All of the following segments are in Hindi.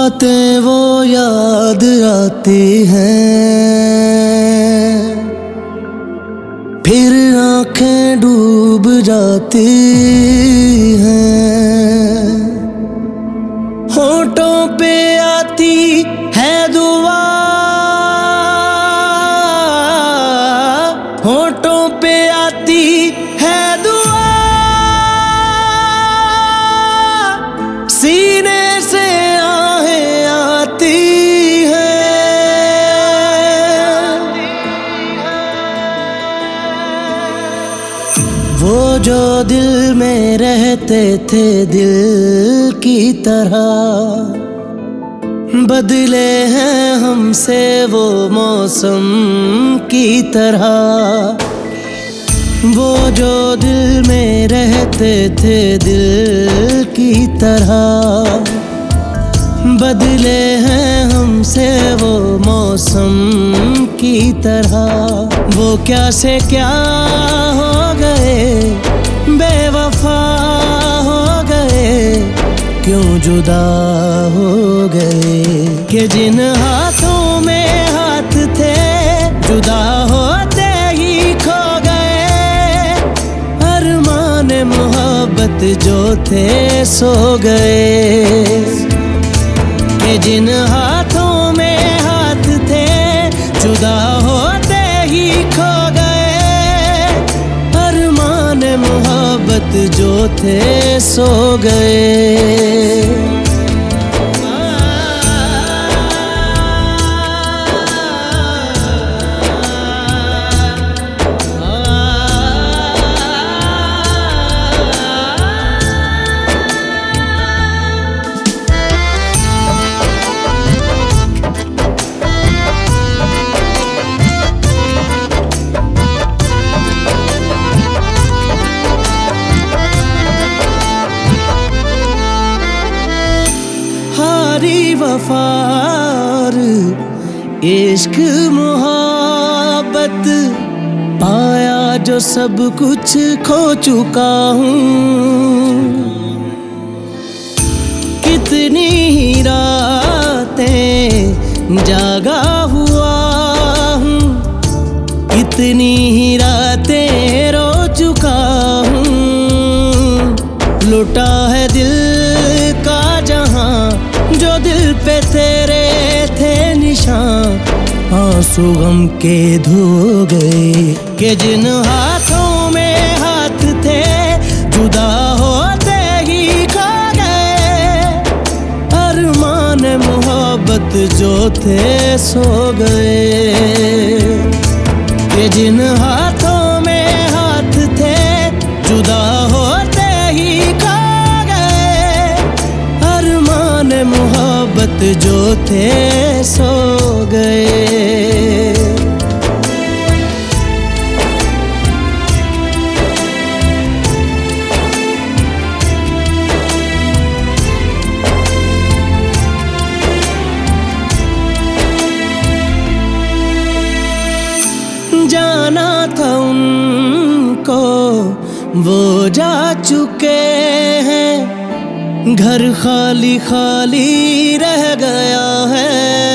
बातें वो याद आती हैं, फिर आंखें डूब जाती हैं। होठों पे आती है दुआ, होठों पे आती है दुआ, सीने से आहें आती वो जो दिल में रहते थे दिल की तरह, बदले हैं हमसे वो मौसम की तरह। वो जो दिल में रहते थे दिल की तरह, बदले हैं हमसे वो मौसम की तरह। वो क्या से क्या हो गए, बेवफा हो गए, क्यों जुदा हो गए कि जिन हाथों में हाथ थे जुदा होते ही खो गए। अरमान मोहब्बत जो थे सो गए कि जिन हाथों में हाथ थे जुदा होते ही खो गए। अरमान मोहब्बत जो थे सो गए। वफार इश्क मोहब्बत पाया जो सब कुछ खो चुका हूँ। कितनी ही रातें जागा हुआ हूँ, कितनी ही रातें रो चुका हूँ। लुटा है दिल का जहां जो दिल पे तेरे थे निशान, आंसू गम के धो गए कि जिन हाथों में हाथ थे जुदा होते ही खो गए। अरमान मोहब्बत जो थे सो गए कि जिन हाथों में हाथ थे जुदा होते ही खो गए। अरमान मोहब्बत जो थे सो गए। जाना था उनको वो जा चुके हैं, घर खाली खाली रह गया है।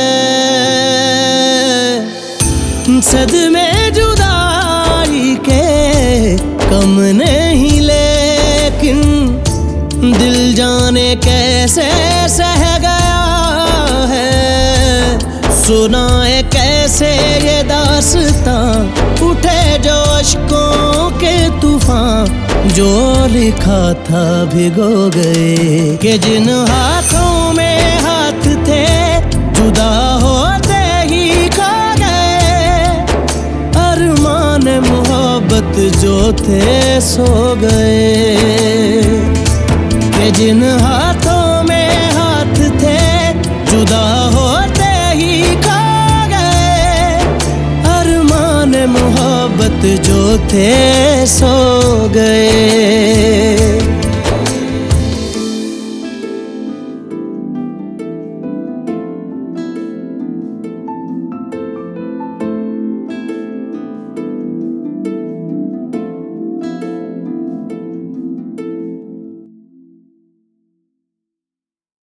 सदमे जुदाई के कम नहीं लेकिन दिल जाने कैसे सह गया है। सुनाए कैसे ये दास्तां, उठे जो अश्कों के तूफान, जो लिखा था भिगो गए कि जिन हाथों में हाथ थे जुदा होते ही खो गए। अरमान मोहब्बत जो थे सो गए कि जिन हाथों में हाथ थे जुदा होते ही खो गए। अरमान मोहब्बत जो थे सो गए।